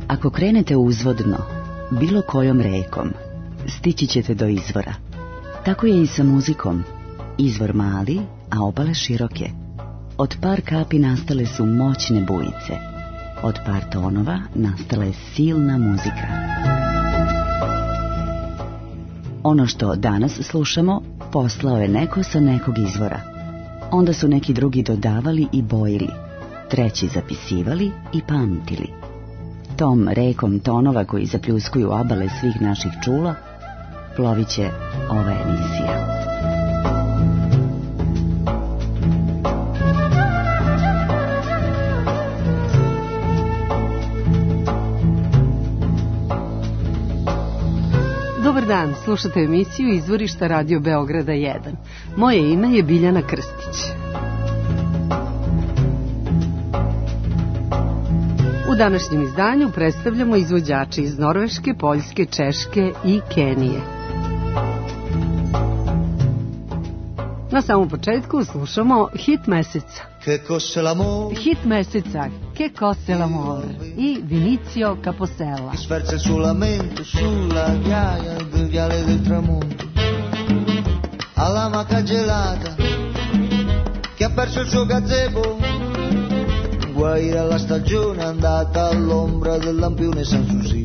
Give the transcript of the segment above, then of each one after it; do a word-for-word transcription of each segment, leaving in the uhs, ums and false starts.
Ako krenete uzvodno, bilo kojom rekom, stići ćete do izvora. Tako je i sa muzikom. Izvor mali, a obale široke. Od par kapi nastale su moćne bujice. Od par tonova nastala je silna muzika. Ono što danas slušamo poslao je neko sa nekog izvora. Onda su neki drugi dodavali i bojili, treći zapisivali i pamtili. Tom rekom tonova koji zapljuskuju abale svih naših čula plovit će ova emisija. Dobar dan, slušate emisiju Izvorišta Radio Beograda jedan. Moje ime je Biljana Krstić. U današnjem izdanju predstavljamo izvođače iz Norveške, Poljske, Češke i Kenije. Na samom početku slušamo hit meseca. Hit meseca, Che cos'è l'amore i Vinicio Capossela. Che sferza il suo lamento sulla ghiaia del viale del tramonto, alla maca gelata che ha perso il suo gazebo, guaire alla stagione andata all'ombra del lampione Sanssouci.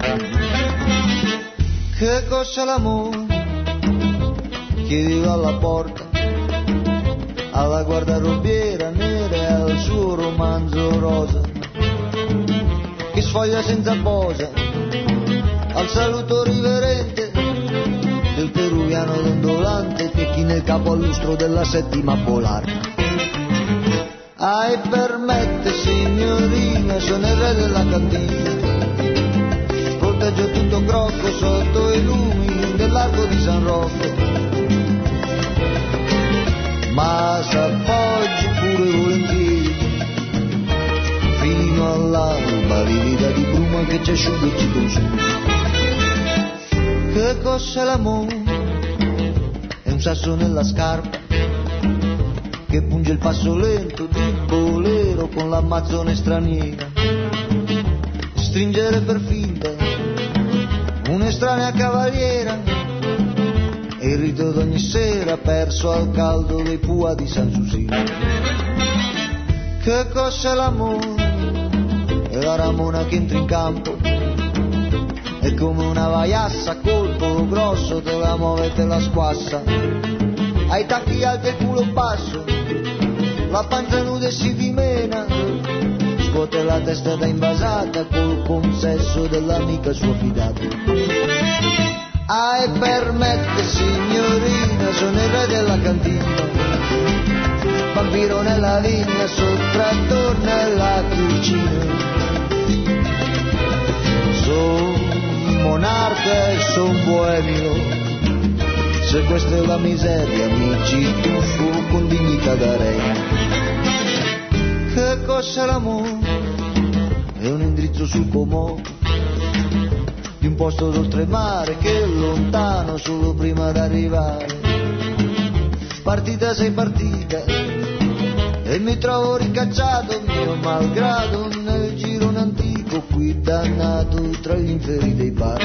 Che cos'è l'amore? Chiedeva alla porta, alla guardarobiera nera e al suo romanzo rosa, che sfoglia senza posa, al saluto riverente del peruviano dondolante che china il capo al lustro della settima polare. Ah, e permette signorina, sono il re della cantina, proteggio tutto crocco sotto i lumi dell'arco di San Rocco, ma s'appoggi pure volentieri fino all'alba, livida di bruma che ci asciuga e ci consuma. Che cos'è l'amore? È un sasso nella scarpa che punge il passo lento di bolero con l'amazzone straniera, stringere per finta un'estranea cavaliera, e il rito d'ogni sera perso al caldo dei pua di Sanssouci. Che cos'è l'amore? È la ramona che entra in campo, è come una vaiassa a colpo grosso, te la muove e te la squassa, ai tacchi alti e il culo basso, la pancia nuda e si dimena, scuote la testa da invasata col consesso dell'amica sua fidata. Ah, e permette signorina, sono il re della cantina, vampiro nella vigna, sottrattor nella cucina, son monarca e son boemio, se questa è la miseria mi ci tuffo con dignità da re. Che cos'è l'amore? È un indirizzo sul comodo di un posto d'oltremare che è lontano solo prima d'arrivare. Partita sei partita e mi trovo ricacciato mio malgrado nel girone antico qui dannato tra gli inferi dei bar.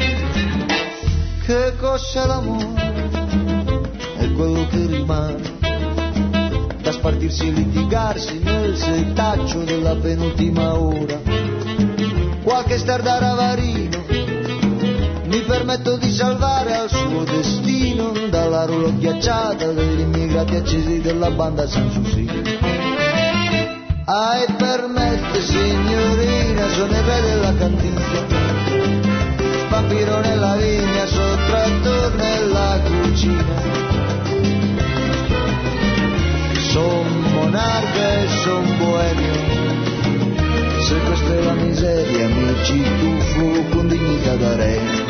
Che cos'è l'amore? È quello che rimane da spartirsi e litigarsi nel setaccio della penultima ora. Qualche star da ravarino mi permetto di salvare al suo destino dalla rulo ghiacciata degli immigrati accesi della banda Sanssouci. Ah, e permette signorina, sono il re della cantina, vampiro nella vigna, sottrattor nella cucina, son monarca e son boemio, se questa è la miseria mi ci tuffo con dignità da re.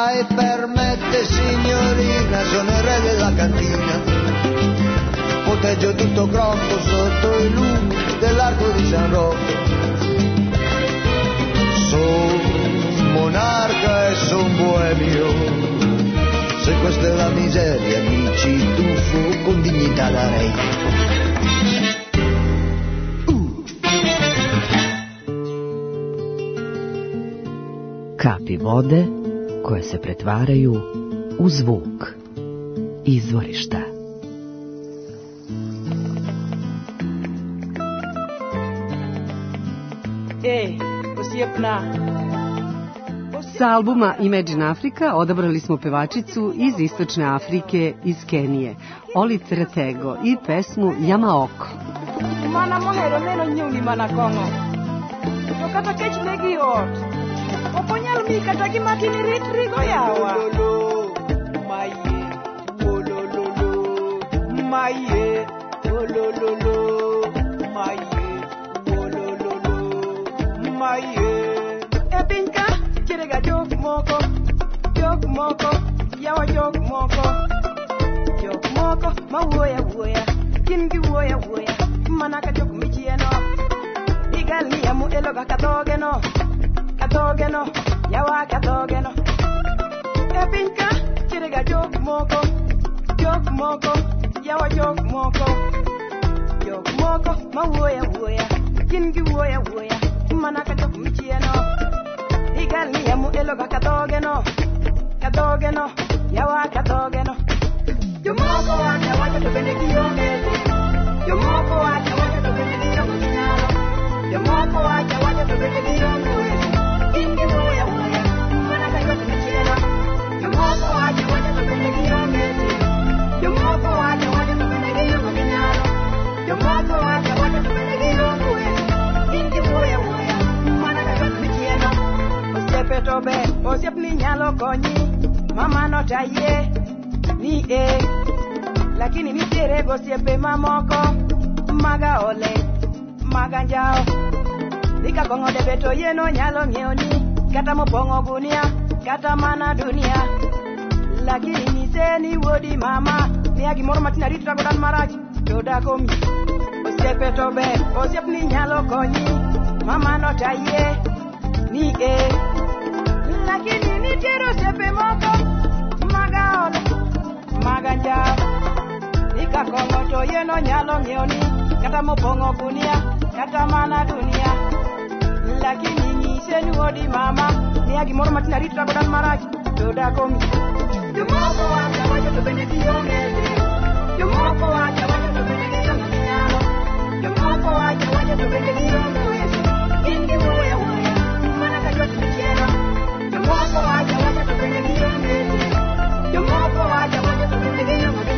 Ai, permette signorina, sono il re della cantina, poteggio tutto crocco sotto i lumi dell'arco di San Rocco. Son monarca e son boemio, se questa è la miseria mi ci tuffo con dignità da re. Kapi vode koje se pretvaraju u zvuk. Izvorišta. Ej, posjepna. Sa albuma Imagine Africa odabrali smo pevačicu iz Istočne Afrike, iz Kenije, Oli Tretego, i pesmu Yamaoko. Mana mohero neno nyuni mana kongo. To kata kech legi ot. Oponyal mi kata gimatini ritrigo yawa. Maye, wolololo. Maye, wolololo. Maye, wolololo. Maye. Ebinka, kirega jok moko. Jok moko, yawa jok moko. Jok moko, ma woya woya. Kingi woya woya. Manaka jok michieno. Igal ni amu eloga katogeno. Katogeno, yawa katogeno. Ebinka, kirega jok moko. Jok moko, yawa jok moko. Jok moko, ma woya woya. Kingi woya woya. Manaka jok michieno. Igal ni amu eloga katogeno. Katogeno, yawa katogeno. Yomoko waka waka to bende kiyongete. Yomoko waka waka to bende kiyongete. Yomoko waka waka to bende kiyongete. Ingi woya woya, manaka yote michela. Yomoko waka waka to bende kiyongete. Yomoko waka waka to bende kiyongete. Yomoko waka waka to bende kiyongete. Ingi woya woya, manaka yote michela. Osiepe tobe, osiep ni nyalo konyi. Mama no taye. Ni e, lakini nitiere gosiepe mamoko maga ole, maga njao. Nika kongo de beto yeno nyalo ngeoni, kata mopong'o gunia, kata mana dunia. Lakini niseni wodi mama, niya gimoro matina ritra godan marach, toda komi. Osiepe tobe, osiep ni nyalo konyi, mama no taye, ni e, lakini nitiere osiepe moko maga ole, maga njao. Nika kongo to yeno nyalo ngeoni, kata mopong'o gunia, kata mana dunia. Lakini niseni wodi mama, niya gimoro matina ritra godan marach, toda komi. Yomoko waka wacha to bende kiyongete. Yomoko waka wacha to bende kiyongete. Yomoko waka wacha to bende kiyongete. Ingi woya woya, manaka yote michela. Yomoko waka wacha to bende kiyongete. Yomoko waka wacha to bende kiyongete.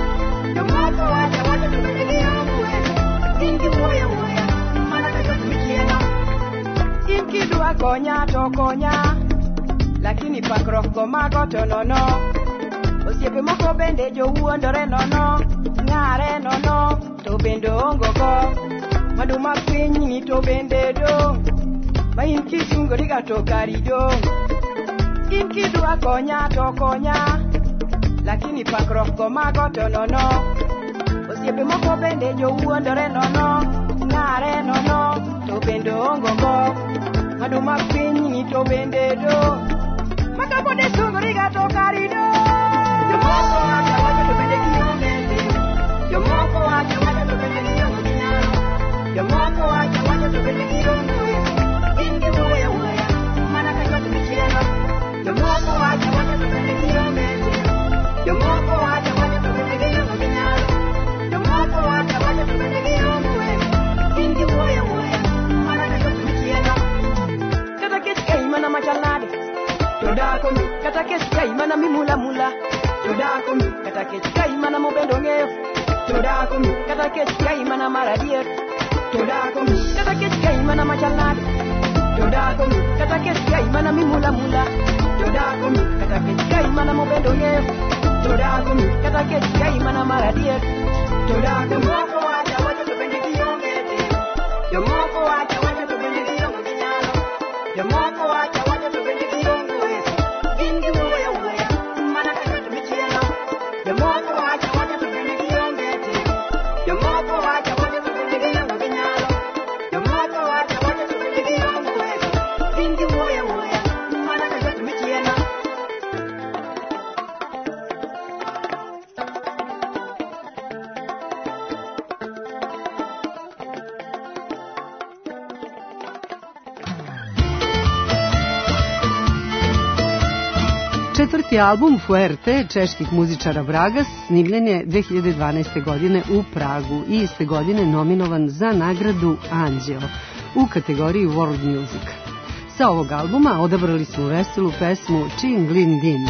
Yomoko waka wacha to bende kiyongete. Ingi woya woya, manaka yote michela. Inki dua konya to konya, lakini pakrof komago to nono. Osiepe moko bende jo wuondore nono, ng'are nono, to bende ongogo. Maduma piny ni to bende do, ma in kisungori ga to kari do. In kidwa konya to konya, lakini pakrof komago to nono. Osiepe moko bende jo wuondore nono, ng'are nono, to bende ongogo. Maduma piny ni to bende do, maka bode sungori ga to kari do. Yomoko waka wacha to bende kiyongete. Yomoko waka wacha to bende kiyongete. Yomoko waka wacha to bende kiyongete. Ingi woya woya, manaka yote michela. Yomoko waka wacha to bende kiyongete. Yomoko waka wacha to bende kiyongete. Yomoko waka wacha to bende kiyongete. Ingi woya woya, manaka yote michela. Kata kech kai mana machalade. Toda komi, kata kech kai mana mimula mula. Toda komi, kata kech kai mana mobendo ngeo. Toda komi, kata kech kai mana maradier. Toda komi, kata kech kai mana machalade. Toda komi, kata kech kai mana mimula mula. Toda komi, kata kech kai mana mobendo ngeo. Toda komi, kata kech kai mana maradier. Toda komi, moko wacha wacha to bende kiyongete. Yomoko wacha wacha to bende kiyongete. Yomoko wacha wacha to bende kiyongete. Ingi woya Četvrti album Fuerte čeških muzičara Bragas snimljen je dve hiljade dvanaeste. godine u Pragu i iste godine nominovan za nagradu Anđeo u kategoriji World Music. Sa ovog albuma odabrali smo veselu pesmu Činglin Din.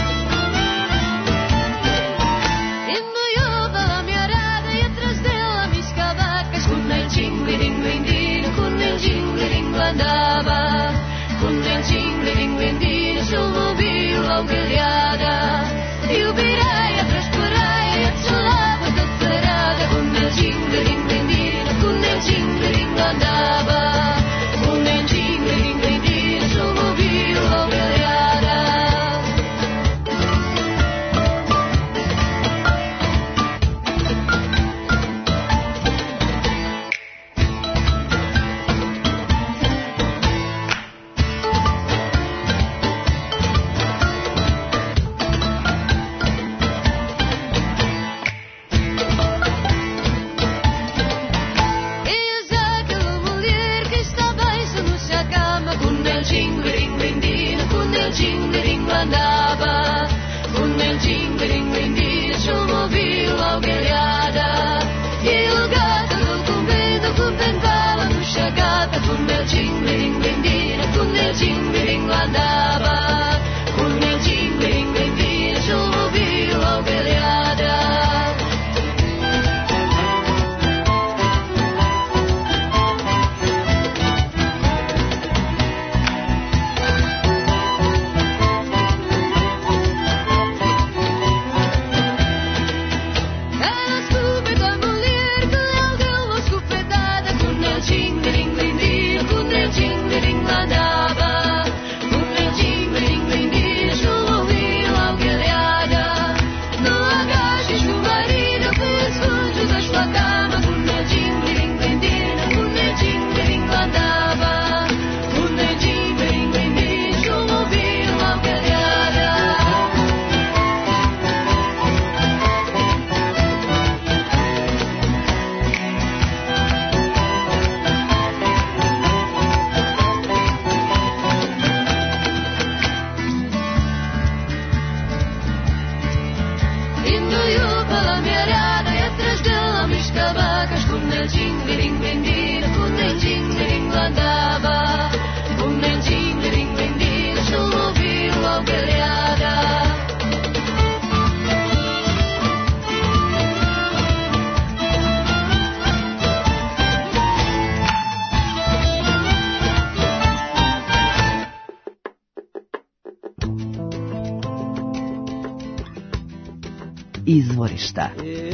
Izvorišta.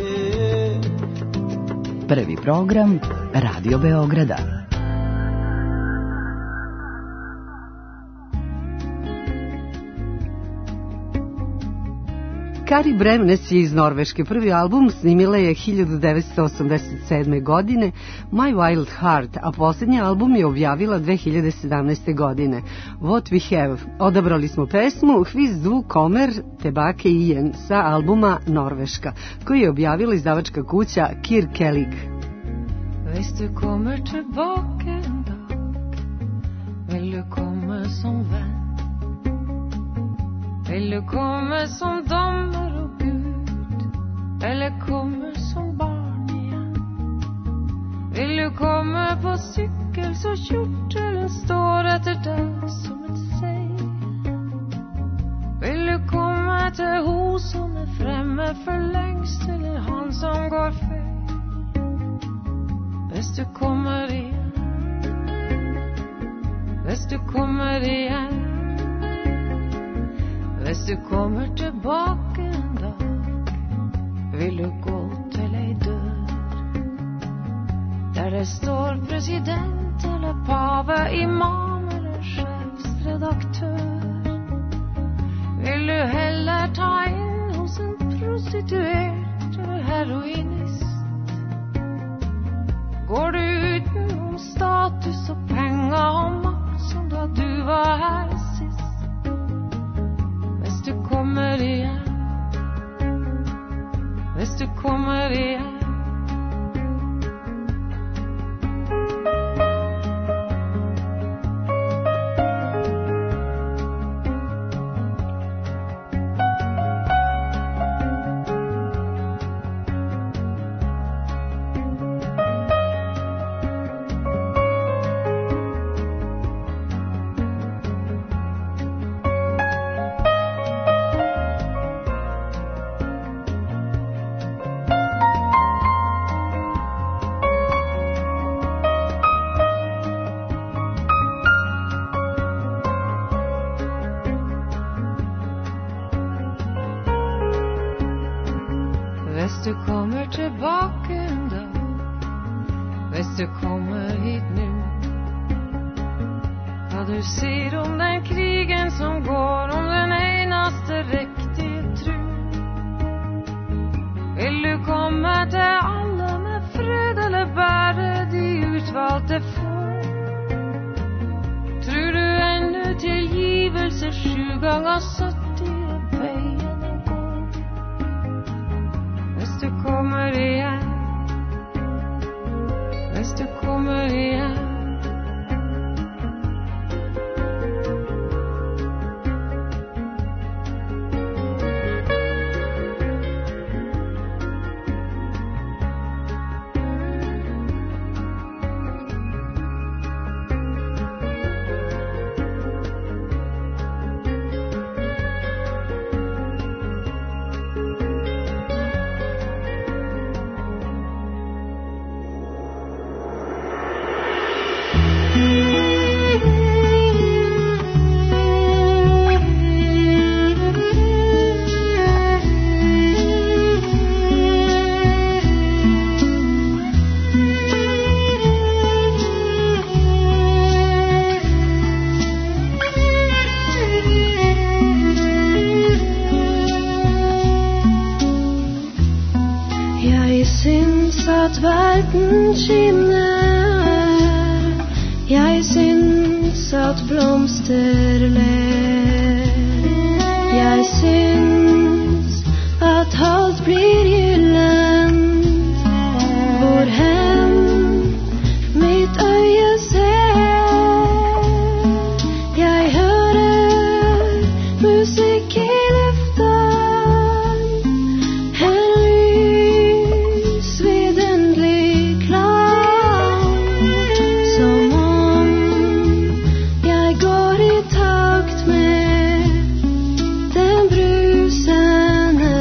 Prvi program Radio Beograda. Kari Bremnes je iz Norveške. Prvi album snimila je hiljadu devetsto osamdeset sedme. godine My Wild Heart, a posljednji album je objavila dve hiljade sedamnaeste. godine What We Have. Odabrali smo pesmu Hviz du Kommer Tebake Ijen sa albuma Norveška, koji je objavila izdavačka kuća Kirkelig. Hvis du kommer tilbake en dag, vil du komme som venn? Vil du komme som dommer og Gud, eller komme som barn igjen? Vil du komme på sykkel så kjortelen står etter deg som et seil? Vil du komme til hun som er fremme for lengst, eller han som går feil? Hvis du kommer igjen, hvis du kommer igjen, hvis du kommer tilbake en dag, vil du gå til ei dør der det står president eller pave, imam eller sjefsredaktør. Vil du heller ta inn hos en prostituert eller heroinist? Går du utenom status og penger og makt som da du var her sist? Hvis du kommer igjen, hvis du kommer igjen, Bäst du kommer tillbaka en dag, bäst du kommer hit nu. Ja, du ser om den krigen som går, om den enaste riktigt tru. Vill du komma till alla med fred eller bara de utvalde får? Tror du ännu tillgivelse sju gånger syttio vägen går? Bäst du kommer igen, bäst du kommer igen. Verden skinner, jeg syns at blomster ler. Jeg syns at alt blir gyllent, hvor hen mitt øye ser. Jeg hører musikk i luften, en lys vidunderlig klar, som om jeg går i takt med den brusende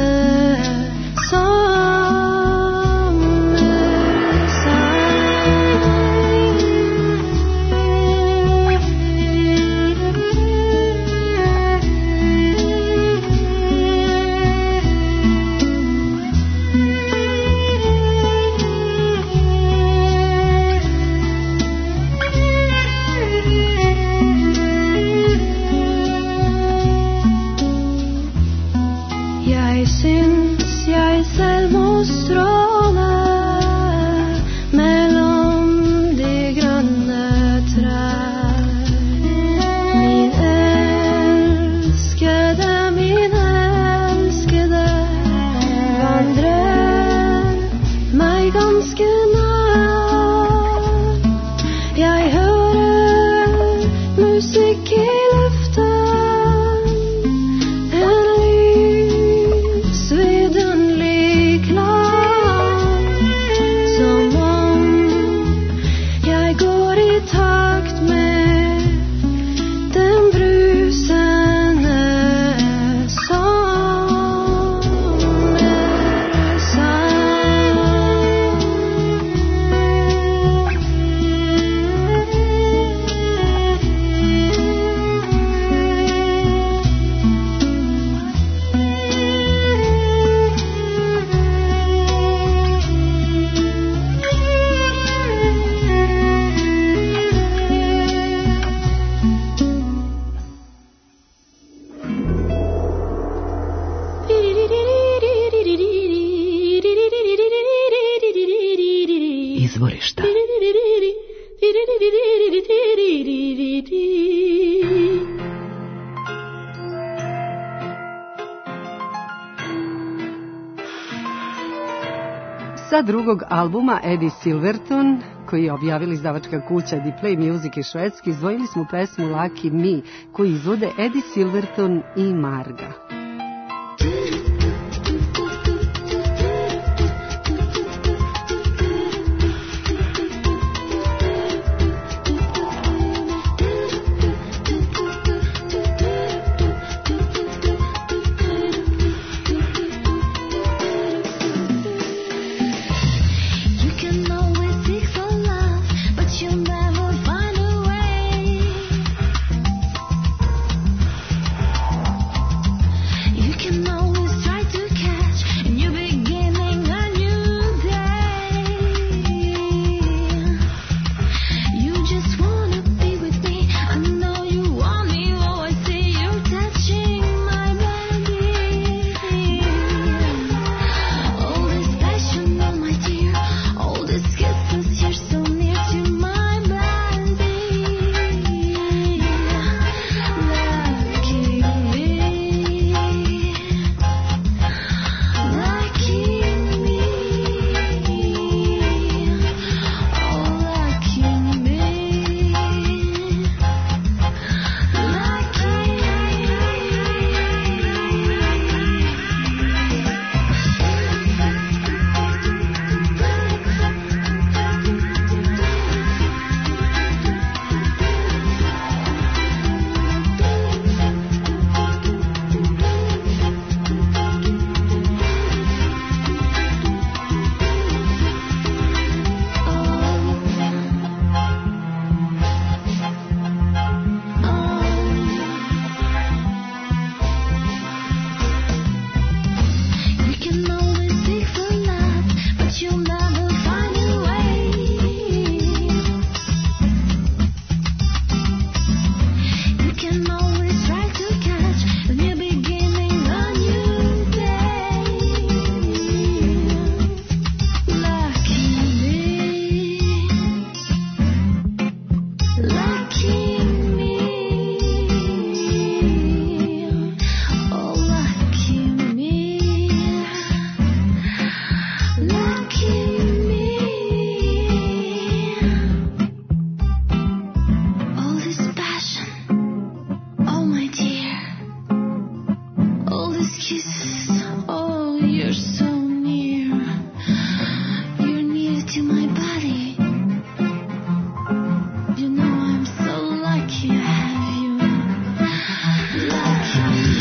Jeg syns jeg selv må stråle mellom de grønne trær. Min elskede, min elskede, vandrer meg ganske nær. Jeg hører musikk i luften, en lys vidunderlig klar, som om jeg går i takt med den brusende Izvorišta. Sa drugog albuma Eddie Silverton, koji je objavila izdavačka kuća Dplay Music iz Švedske, izdvojili smo pesmu Lucky Me, koju izvode Eddie Silverton i Marga. You can always seek for love, but you'll never find a way. these kisses. Oh, you're so near. You're near to my body. You know I'm so lucky I have you. Lucky.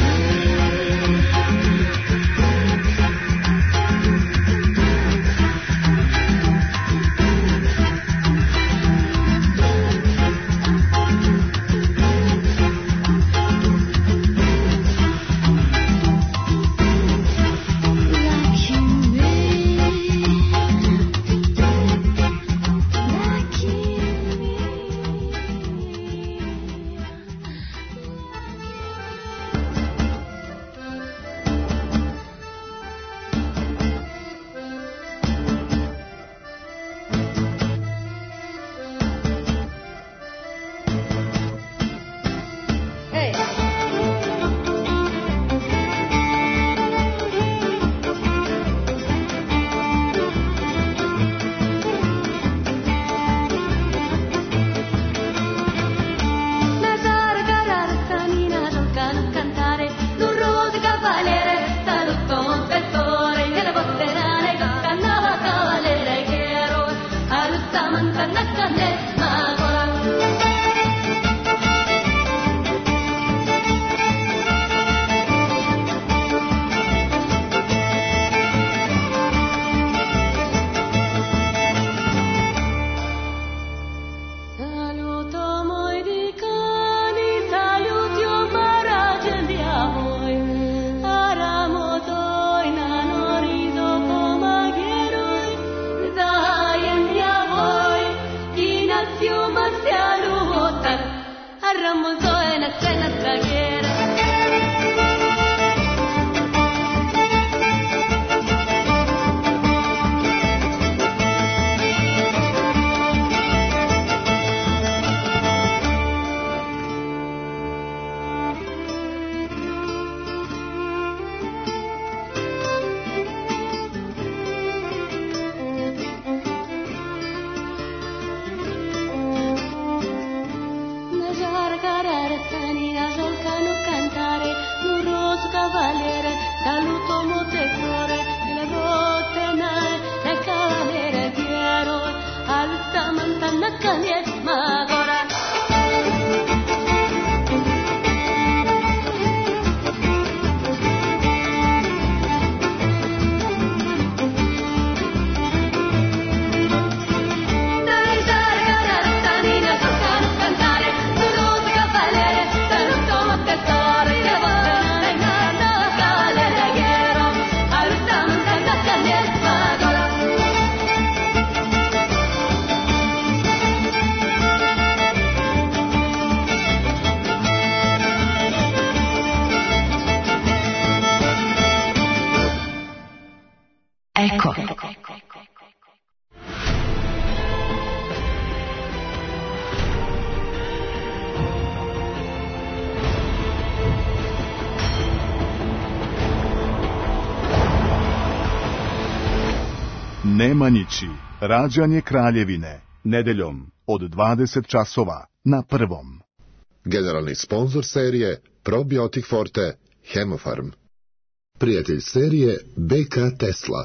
Nemanjići, rađanje Kraljevine, nedeljom od dvadeset časova na Prvom. Generalni sponzor serije Probiotik Forte Hemofarm. Prijatelj serije B K Tesla.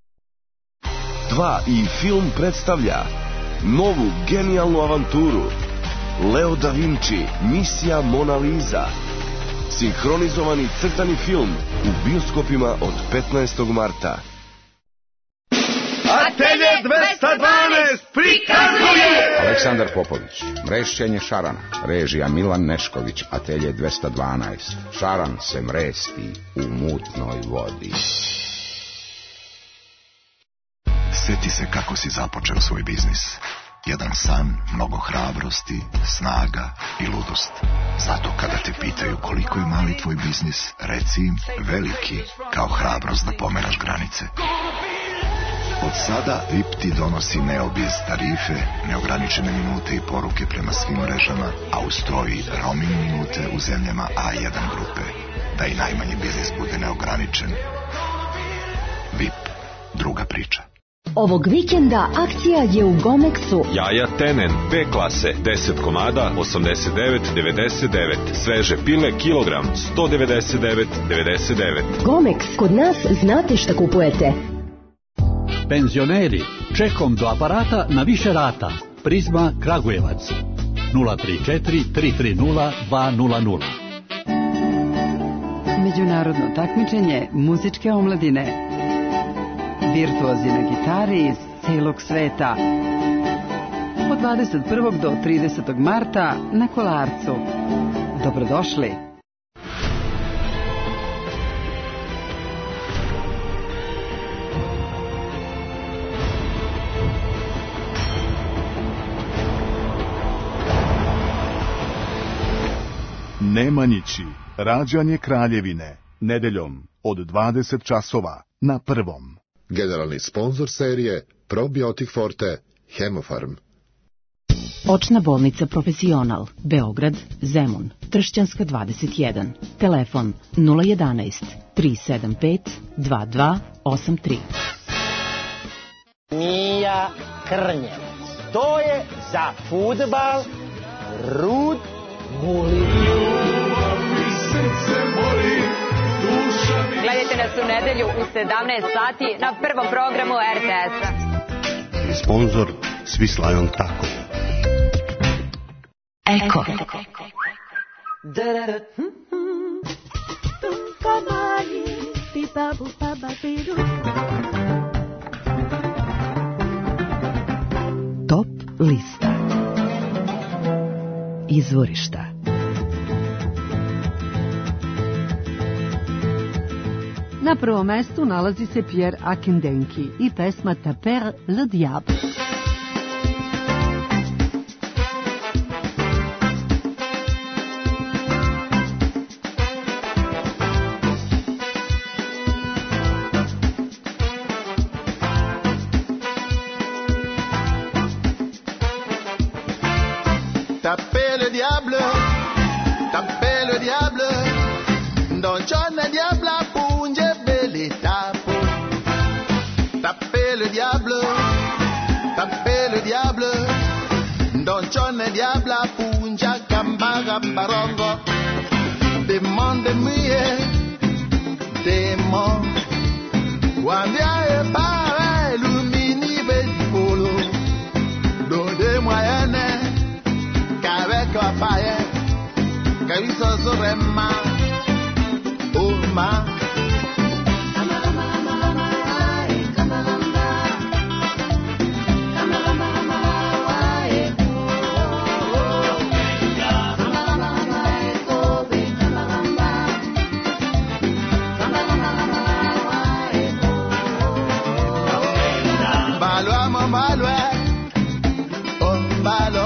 dva i film predstavlja novu genijalnu avanturu Leo da Vinci, misija Mona Lisa. Sinhronizovani crtani film u bioskopima od petnaestog marta. Atelje dvesta dvanaest prikazuje Aleksandar Popović, mrešćenje šarana, režija Milan Nešković, Atelje dvesta dvanaest. Šaran se mresti u mutnoj vodi. Sjeti se kako si započeo svoj biznis. Jedan san, mnogo hrabrosti, snaga i ludost. Zato kada te pitaju koliko je mali tvoj biznis, reci im veliki, kao hrabrost da pomeraš granice. Od sada V I P ti donosi neobiz tarife, neograničene minute i poruke prema svim mrežama, a uz to i roaming minute u zemljama A jedan grupe, da i najmanji biznis bude neograničen. V I P, druga priča. Ovog vikenda akcija je u Gomexu. Jaja Tenen, B klase, deset komada, osamdeset devet devedeset devet. Sveže pile, kilogram, sto devedeset devet devedeset devet. Gomex, kod nas znate šta kupujete. Penzioneri, čekom do aparata na više rata. Prizma Kragujevac. nula tri četiri tri tri nula dva nula nula. Međunarodno takmičenje muzičke omladine. Virtuozi na gitari iz celog sveta. Od dvadeset prvog do tridesetog marta na Kolarcu. Dobrodošli. Nemanjići, rađanje Kraljevine, nedeljom od dvadeset časova na prvom. Generalni sponzor serije Probiotik Forte Hemofarm. Očna bolnica Profesional, Beograd, Zemun, Tršćanska dvadeset jedan. Telefon nula jedanaest tri sedam pet dva dva osam tri. Mija Krnjevac. To je za fudbal Rud Guli. Gledajte nas u nedelju u sedamnaest sati na prvom programu er te es-a. Sponzor Swiss Lion Taco. Eko. Top lista. Izvorišta. Na prvom mestu nalazi se Pierre Akindenki i pesma Taper le Diable. Taper le diable, taper le diable, don John le diable punge beli tapo. Taper le diable, taper le diable, don John le diable punge gamba gamba rongo. Demande mie, demon, wambia e pare lumini beli polo, donde moyenne. Kapaye, kaiso zorema, uma. Balo amo balo, oh balo.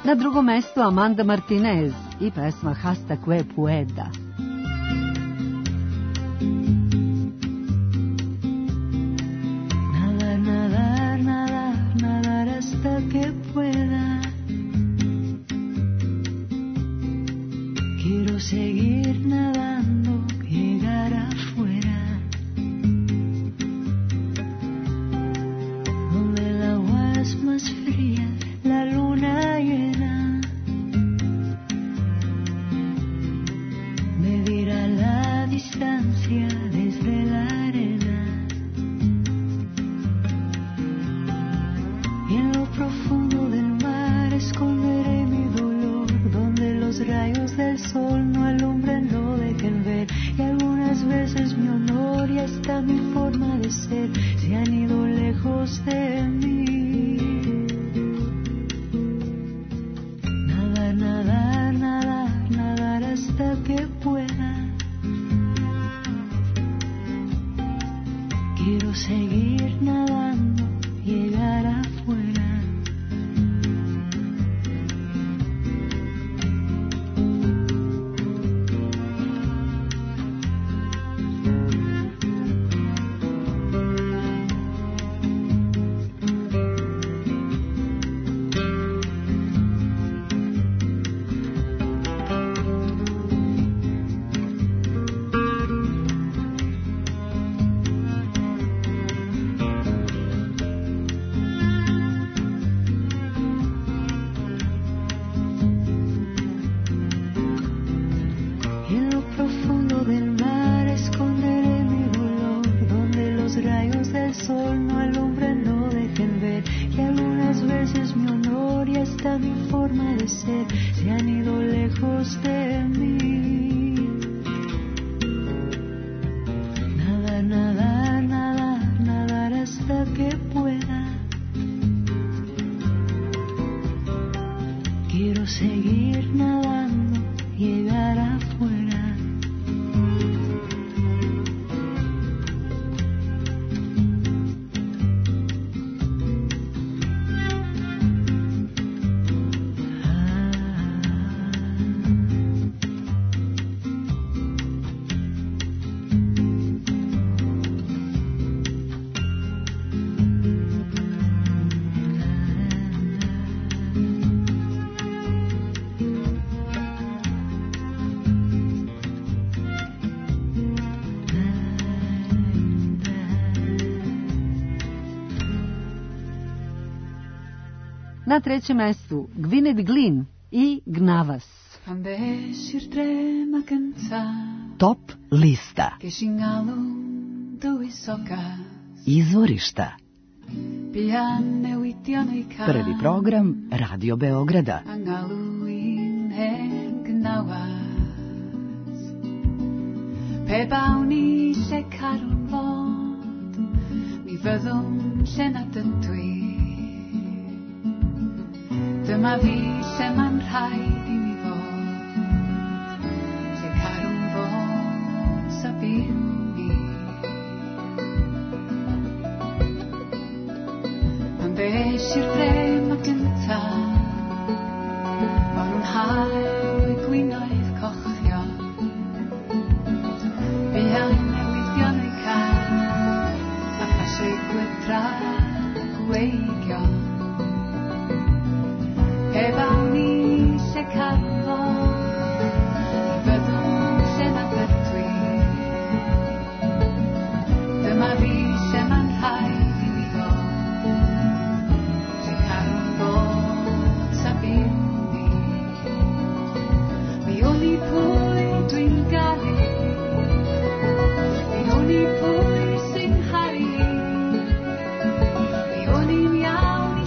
Na drugom mestu Amanda Martinez i pesma Hasta que pueda. Nadar, nadar, nadar, nadar hasta que pueda. Quiero seguir nadando, llegar afuera, donde el agua es más fría, la luna llena. Medir a la distancia desde la arena. Y en lo profundo del mar esconderé mi dolor, donde los rayos del sol no alumbran, no dejen ver. Y algunas veces mi honor y hasta mi forma de ser se han ido lejos de mí. Nadar, nadar, nadar, nadar hasta que pueda. Quiero seguir nadando, llegar afuera. En lo profundo del mar esconderé mi dolor, donde los rayos del sol no alumbran, no dejen ver. Y algunas veces mi honor y hasta mi forma de ser se han ido lejos de mí. Nadar, nadar, nadar, nadar hasta que pueda. Quiero seguir nadando, llegar afuera. Na trećem mestu Gwyneth Glyn i Gnavas. Top lista. Izvorišta. Prvi program Radio Beograda. Pe bawn lle carwn fod, mi fyddwn lle nad ydw i. Dyma fi lle ma'n rhaid i mi fod, lle carwn fod sa byw i. Pan besh i'r drem o gynta, o'n hael y gwinoedd cochio. Bia'n newiddion o'i cael, a phasau gwydra gweigio. Pe bawn i lle carfo, i fyddwn lle nad ydw i. Dyma fi lle ma'n rhaid i mi fod, lle carwn fod sa byw i. Mi o'n i pwy dwi'n garu, mi o'n i pwy sy'n haru, mi o'n i'n iawn i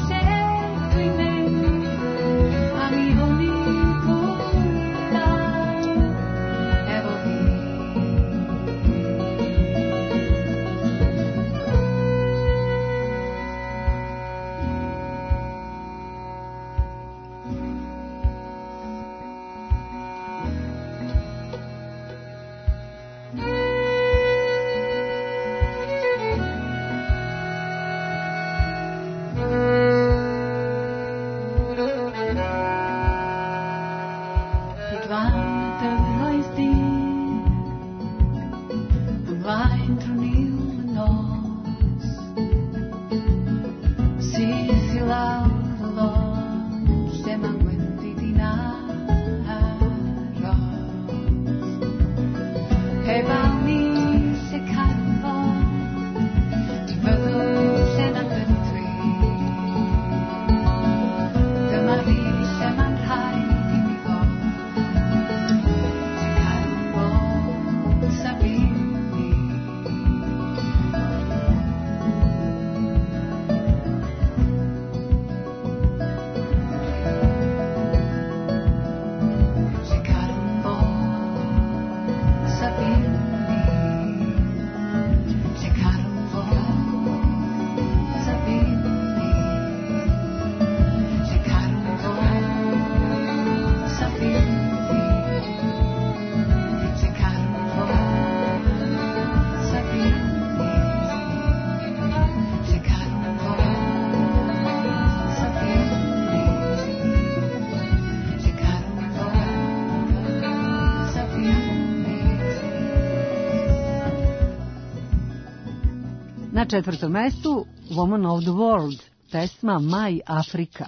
četvrtom mestu Woman of the World, pesma My Africa.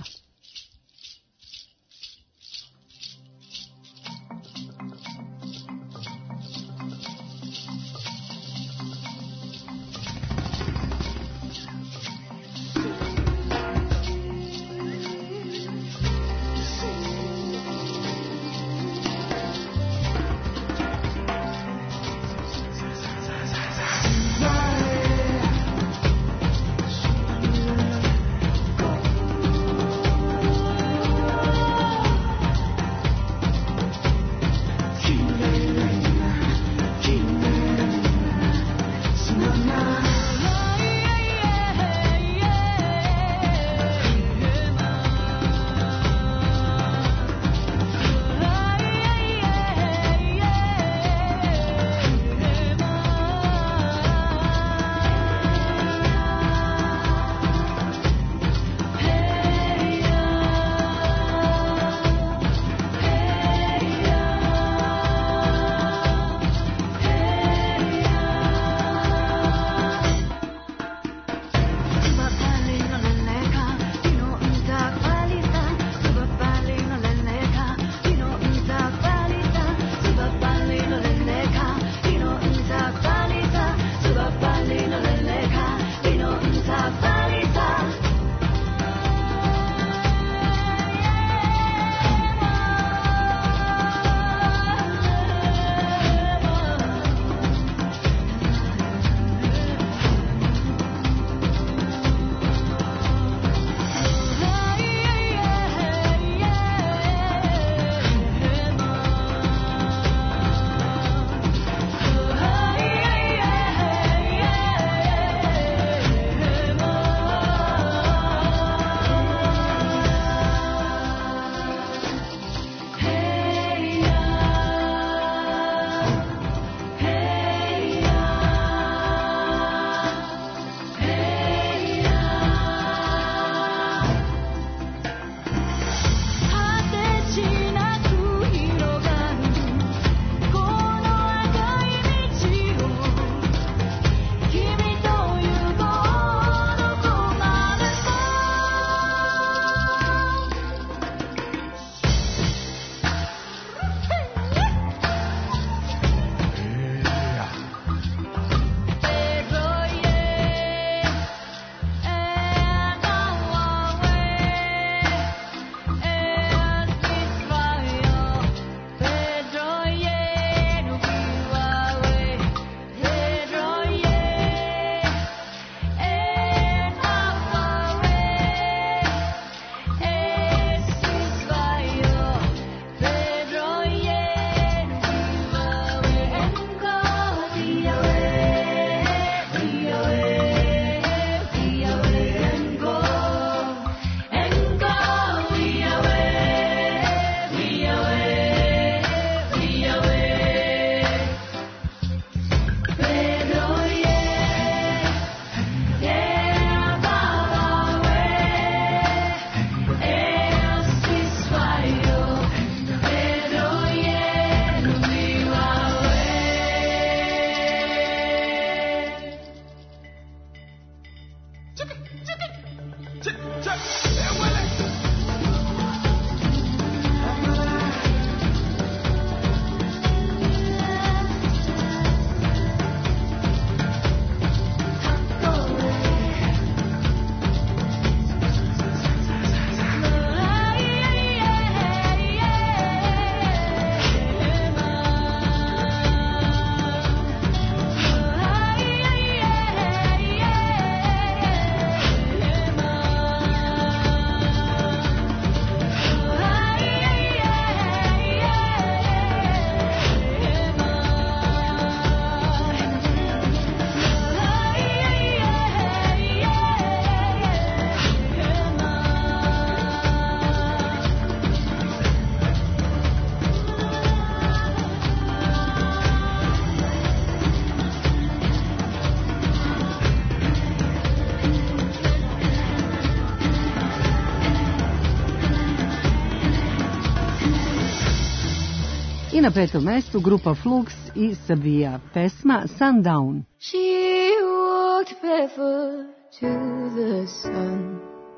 I na petom mestu grupa Flux i Sabija, pesma Sundown. She walked barefoot to the sun.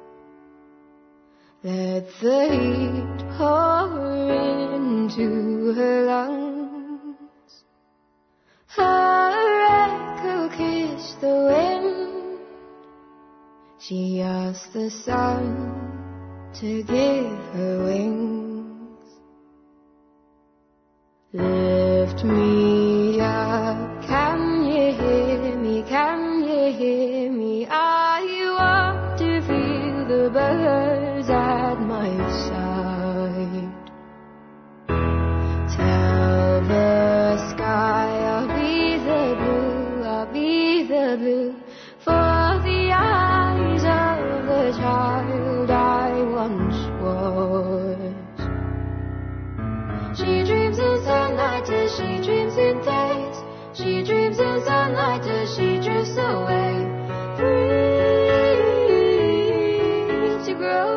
Let the heat pour into her lungs. Her echo kissed the wind. She asked the sun to give her wings. Lift me up, can you hear me, can you hear me? I want to feel the birds at my side. Tell the sky I'll be the blue, I'll be the blue, for the eyes of the child I once was. She dreams in sunlight till she dreams in days. She dreams in sunlight till she drifts away, free to grow.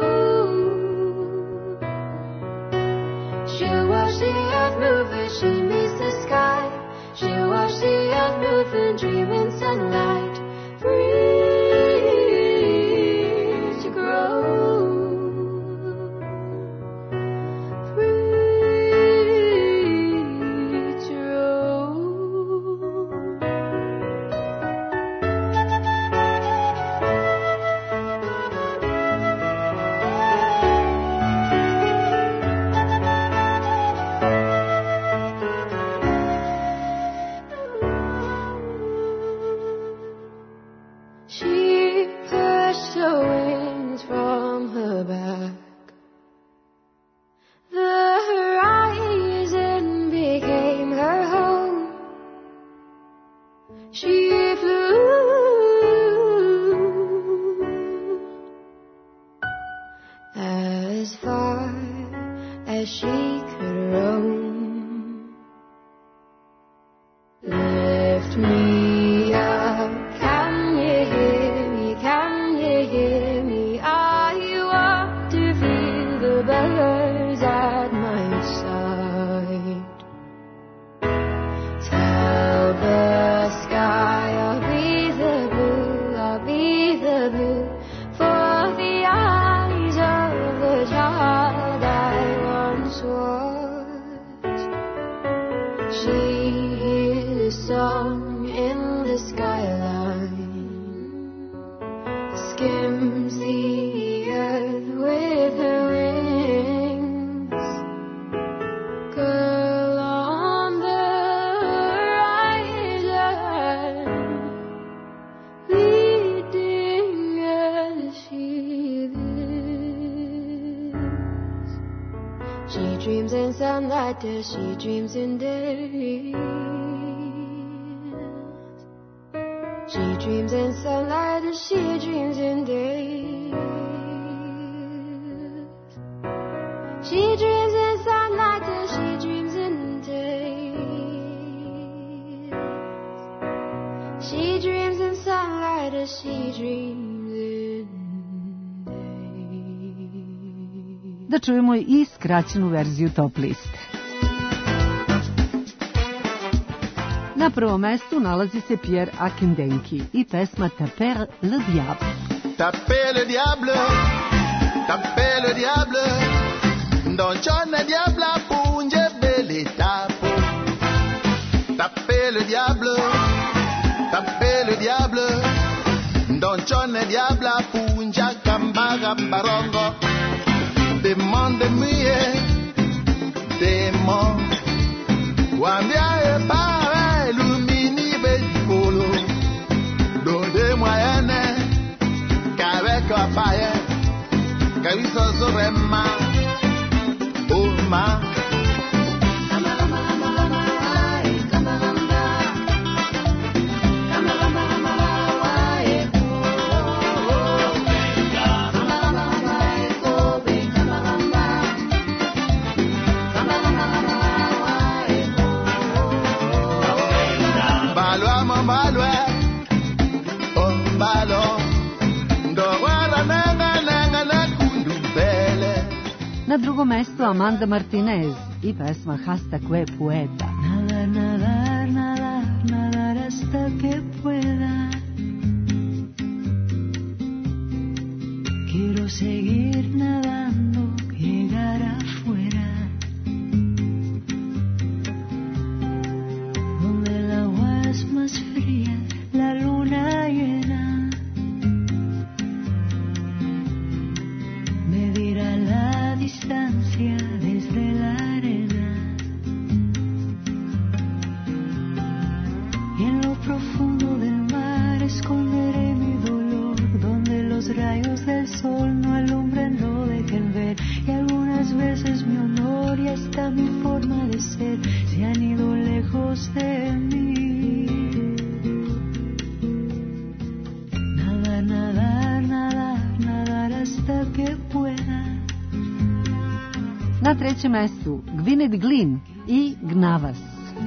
She'll watch the earth move as she meets the sky. She'll watch the earth move and dream in sunlight, free to grow. Till she dreams in days. She dreams in sunlight as she dreams in days. She dreams in sunlight as she dreams in days. She dreams in sunlight as she dreams in days. Da čujemo i skraćenu verziju top liste. Na prvom mestu nalazi se Pierre Akendenki i pesma Taper le diable. Taper le diable, taper le diable, don John diable punge belle tapo. Taper le diable, taper le diable, don John diable punge gamba gambarongo. Demande mie, demande, wambia e pa. Fire, Caviso Zorema, Uma. Balua, Mambalua, Ombalo. Na drugom mestu Amanda Martinez, i pesma Hasta que pueda. Nadar, nadar, nadar, nadar hasta que pueda. Quiero seguir nadando, llegar afuera, donde el agua es más fría, la luna llena. Medirá la distancia desde la arena. Y en lo profundo del mar esconderé mi dolor, donde los rayos del sol no alumbran, no dejen ver. Y algunas veces mi honor y hasta mi forma de ser se han ido lejos de mí. Nadar, nadar, nadar, nadar hasta que pueda. Na trećem mestu Gwyneth Glynn i Gnavas.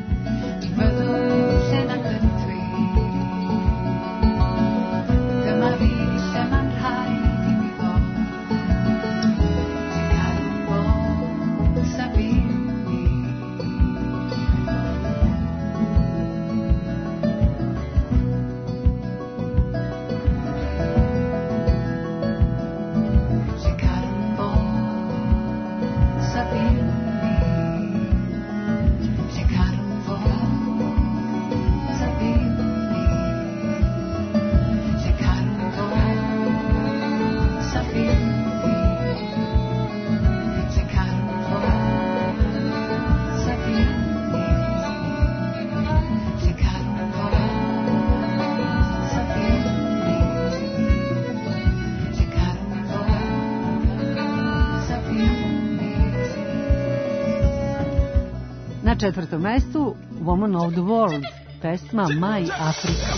Na četvrtom mestu Woman of the World, pesma My Africa.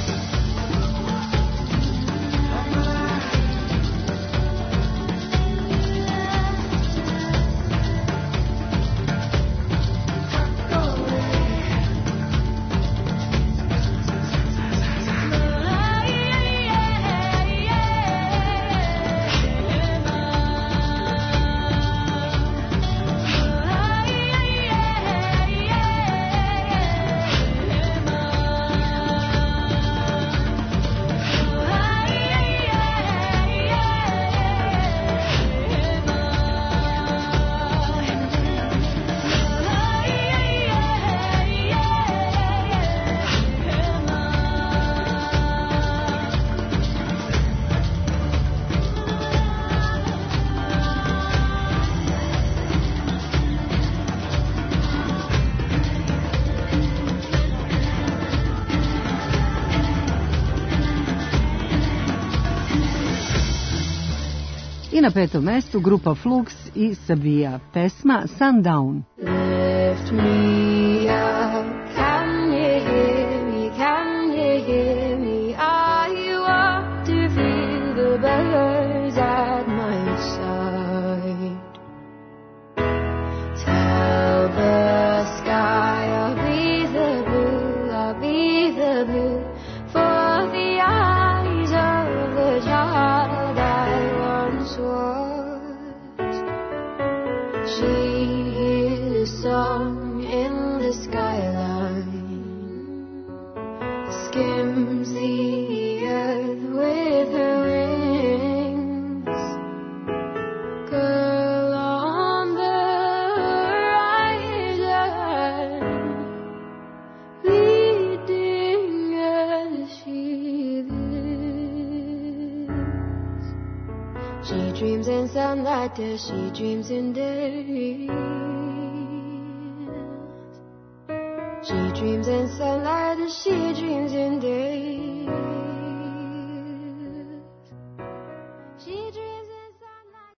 I na petom mestu grupa Flux i Sabija, pesma Sundown. Lift me up, can you hear me, can you hear me? Are you up to feel the birds at my side? Tell the sky I'll be the blue, I'll be the blue for the eyes of the child I once was. She hears a song in the skyline, skims the earth with her wings. Girl on the horizon, leading as she lives. She dreams in sunlight as she dreams in day. She dreams in sunlight as she dreams in day.